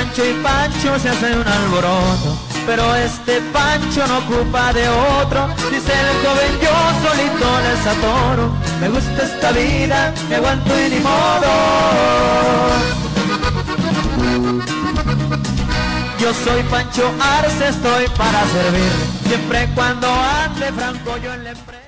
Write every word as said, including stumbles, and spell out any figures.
Pancho y Pancho se hace un alboroto, pero este Pancho no ocupa de otro. Dice el joven, yo solito les atoro, me gusta esta vida, me aguanto y ni modo. Yo soy Pancho Arce, estoy para servir, siempre cuando ande franco yo en la empresa.